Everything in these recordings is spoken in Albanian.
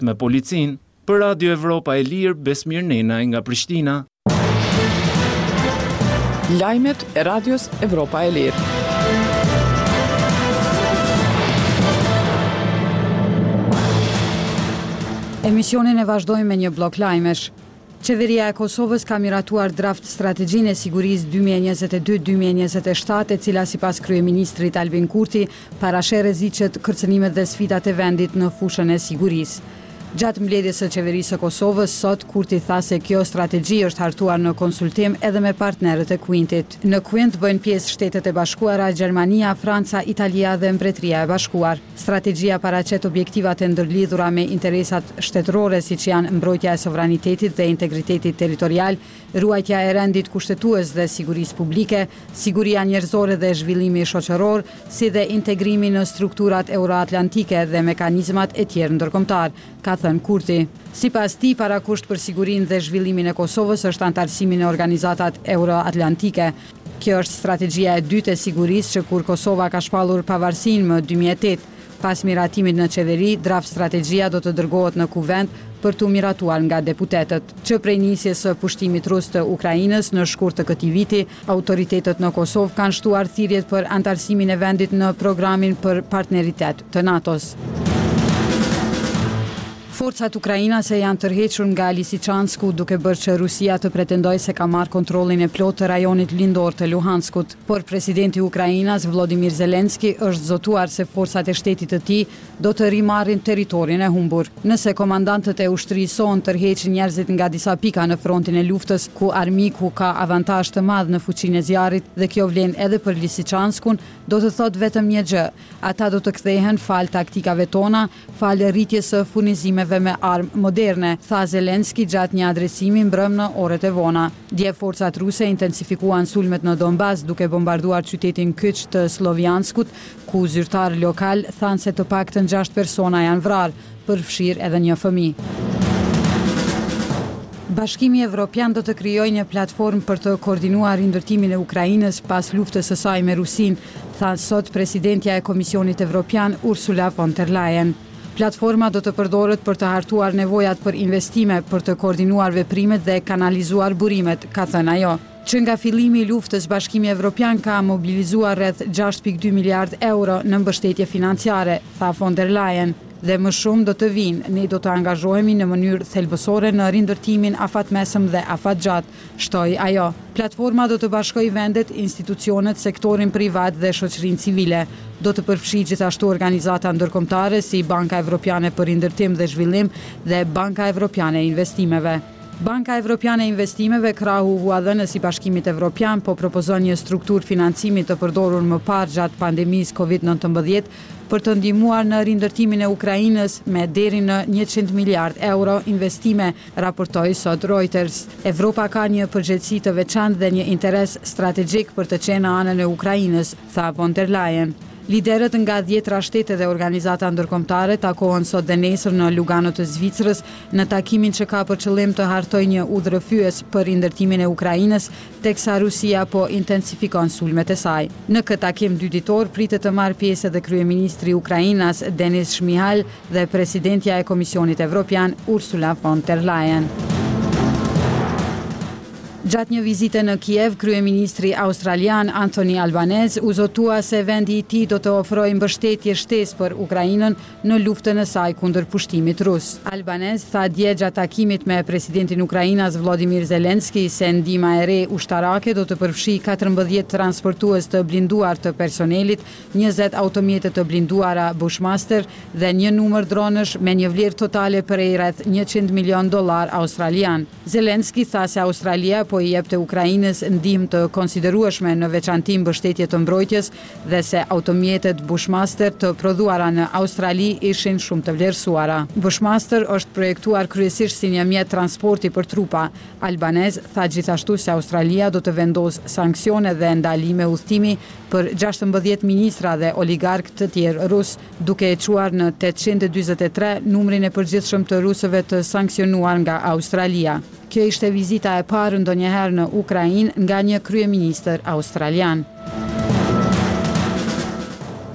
me policin. Për Radio Evropa e Lirë, Besmir Nenaj nga Prishtina. Lajmet e Radios Evropa e Lirë. Emisionin e vazhdojmë me një blok lajmesh. Qeveria e Kosovës ka miratuar draft strategjinë e sigurisë 2022-2027, e cila sipas kryeministrit Albin Kurti parasheh rreziqet, kërcënimet dhe sfidat e vendit në fushën e sigurisë. Gjatë mbledhjes së qeverisë së Kosovës sot, Kurti tha se kjo strategji është hartuar në konsultim edhe me partnerët e Quintit. Në Quint bëjnë pjesë Shtetet e Bashkuara, Gjermania, Franca, Italia dhe Mbretëria e Bashkuar. Strategjia paraqet objektivat e ndërlidhura me interesat shtetërore, siç janë mbrojtja e sovranitetit dhe integritetit territorial, ruajtja e rendit kushtetues dhe sigurisë publike, siguria njerëzore dhe zhvillimi shoqëror, si dhe integrimi në strukturat euroatlantike dhe mekanizmat e tjerë ndërkombëtar, ka thënë Kurti. Sipas tij, parakusht për sigurinë dhe zhvillimin e Kosovës është antarësimi në organizatat euroatlantike. Kjo është strategjia e dytë e sigurisë që kur Kosova ka shpallur pavarësinë më 2008. Pas miratimit në qeveri, draft strategjia do të dërgohet në kuvend për të miratuar nga deputetët. Që prej nisjes së pushtimit rus të Ukrainës në shkurt të këtij viti, autoritetet në Kosovë kanë shtuar thirrjet për antarësimin e vendit në programin për partneritet të NATO-s. Forcat ukrainase janë tërhequr nga Lisiçansku, duke bërë që Rusia të pretendojë se ka marrë kontrollin e plotë të rajonit lindor të Luhanskut. Por presidenti i Ukrainas Volodymyr Zelensky është zotuar se forcat e shtetit të tij do të rimarrin territorin e humbur. Nëse komandantët e ushtrisë son tërheqin njerëzit nga disa pika në frontin e luftës, ku armiku ka avantazh të madh në fuqinë e zjarrit, dhe kjo vlen edhe për Lisiçanskun, do të thotë vetëm një gjë: ata do të kthehen fal taktikave tona, fal rritjes së furnizimeve me armë moderne, tha Zelensky gjatë një adresimi mbrëm në orët e vona. Dje forcat ruse intensifikuan sulmet në Donbas, duke bombarduar qytetin kyç të Slovjanskut, ku zyrtarë lokal thanë se të paktën 6 persona janë vrarë, përfshirë edhe një fëmijë. Bashkimi Evropian do të krijojë një platformë për të koordinuar rindërtimin e Ukrainës pas luftës së saj me Rusinë, tha sot presidentja e Komisionit Evropian Ursula von der Leyen. Platforma do të përdoret për të hartuar nevojat për investime, për të koordinuar veprimet dhe kanalizuar burimet, ka thënë ajo. Që nga fillimi i luftës, Bashkimi Evropian ka mobilizuar rreth 6.2 miliard euro në mbështetje financiare, tha von der Leyen. Dhe më shumë do të vinë, ne do të angazhohemi në mënyrë thelbësore në rindërtimin afatmesëm dhe afatgjatë, shtoi ajo. Platforma do të bashkojë vendet, institucionet, sektorin privat dhe shoqërinë civile. Do të përfshijë gjithashtu organizata ndërkombëtare si Banka Evropiane për Rindërtim dhe Zhvillim dhe Banka Evropiane e Investimeve. Banka Evropiane e Investimeve, krahu huadhënës i Bashkimit Evropian, po propozon një strukturë financimi të përdorur më parë gjatë pandemisë COVID-19 për të ndihmuar në rindërtimin e Ukrainës me deri në 100 miliard euro investime, raportoi sot Reuters. Evropa ka një përgjegjësi të veçantë dhe një interes strategjik për të qenë në anën e Ukrainës, tha von der Leyen. Liderët nga 10 shtete dhe organizata ndërkombëtare takohen sot dhe nesër në Lugano të Zvicrës në takimin që ka për qëllim të hartojë një udhërrëfyes për rindërtimin e Ukrainës, teksa Rusia po intensifikon sulmet e saj. Në këtë takim dyditor pritet të marrë pjesë edhe kryeministri i Ukrainës Denis Shmyhal dhe presidentja e Komisionit Evropian Ursula von der Leyen. Gjatë një vizite në Kiev, kryeministri australian Anthony Albanese u zotua se vendi i tij do të ofrojë mbështetje shtesë për Ukrainën në luftën e saj kundër pushtimit rus. Albanese tha dje gjatë takimit me presidentin Ukrainas Volodymyr Zelensky se ndihma e re ushtarake do të përfshijë 14 transportues të blinduar të personelit, 20 automjete të blinduara Bushmaster dhe një numër dronësh me një vlerë totale prej rreth $100 milion australian. Zelensky tha se Australia po i jepte Ukrainës ndihmë të konsiderueshme në veçanti mbështetje të mbrojtjes dhe se automjetet Bushmaster të prodhuara në Australi ishin shumë të vlerësuara. Bushmaster është projektuar kryesisht si një mjet transporti për trupa. Albanese tha gjithashtu se Australia do të vendosë sanksione dhe ndalime udhëtimi për 16 ministra dhe oligark të tjerë rus, duke e quar në 843 numrin e përgjithshëm të rusëve të sanksionuar nga Australia. Kjo ishte vizita e parë ndonjëherë në Ukrainë nga një kryeministër australian.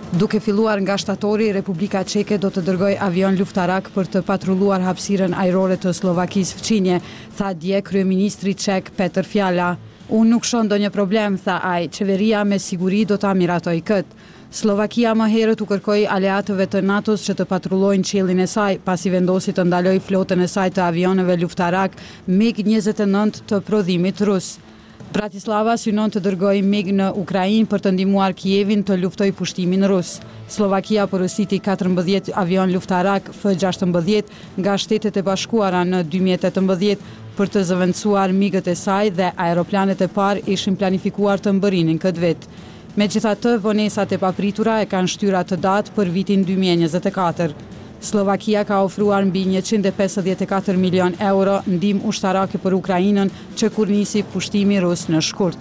Duke filluar nga shtatori, Republika Çeke do të dërgoj avion luftarak për të patrulluar hapësirën ajrore të Slovakisë fqinje, tha dje kryeministri çek Petr Fiala. Unë nuk shoh ndonjë problem, tha ai, qeveria me siguri do ta miratoj këtë. Slovakia më herët u kërkoi aleatëve të NATO-s që të patrullojnë qiellin e saj, pasi vendosi të ndaloj flotën e saj të avioneve luftarak MiG-29 të prodhimit rus. Bratislava synon të dërgojë MiG në Ukrainë për të ndihmuar Kijevin të luftojë pushtimin rus. Slovakia porositi 14 avion luftarak F-16 nga Shtetet e Bashkuara në 2018 për të zëvendësuar MiG-ët e saj dhe aeroplanet e parë ishin planifikuar të mbërrinin këtë vit. Megjithatë, vonesat e papritura e kanë shtyra të datë për vitin 2024. Slovakia ka ofruar mbi 154 milion euro ndihmë ushtarake për Ukrainën që kur nisi pushtimi rus në shkurt.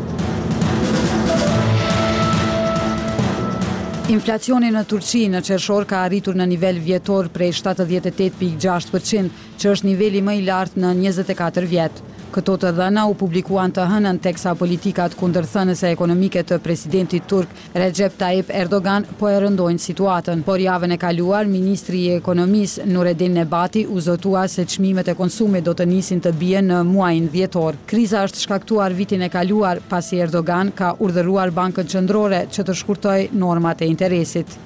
Inflacioni në Turqi në qershor ka arritur në nivel vjetor prej 78.6%, që është niveli më i lartë në 24 vjet. Këto të dhëna u publikuan të hënën teksa politikat kundërthënëse ekonomike të presidentit turk Recep Tayyip Erdogan po e rëndojnë situatën. Por javën e kaluar, ministri i ekonomisë Nureddin Nebati u zotua se çmimet e konsumit do të nisin të bien në muajin dhjetor. Kriza është shkaktuar vitin e kaluar pasi Erdogan ka urdhëruar Bankën Qendrore që të shkurtojë normat e interesit.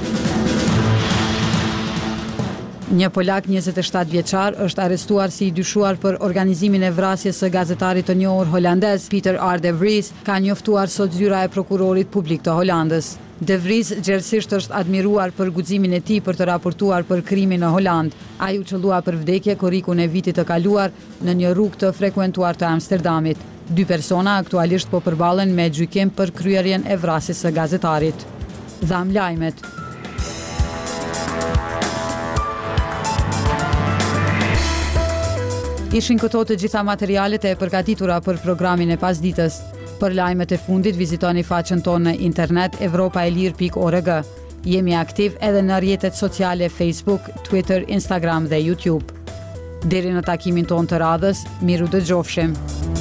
Një Polak 27 vjeçar është arrestuar si i dyshuar për organizimin e vrasjes së gazetarit të njohur holandez Pieter R. de Vries, ka njoftuar sot zyra e prokurorit publik të Holandës. De Vries gjerësisht është admiruar për guximin e tij për të raportuar për krimin në Holand. Ai u çellua për vdekje korrikun e vitit të kaluar në një rrugë të frekuentuar të Amsterdamit. 2 persona aktualisht po përballen me gjykim për kryerjen e vrasjes së gazetarit. Dham lajmet. Ishin këto të gjitha materialet e përgatitura për programin e pasditës. Për lajmet e fundit vizitoni faqen tonë në internet europaelir.org. Jemi aktiv edhe në rrjetet sociale Facebook, Twitter, Instagram dhe YouTube. Deri në takimin tonë të radhës, miru dëgjofshim.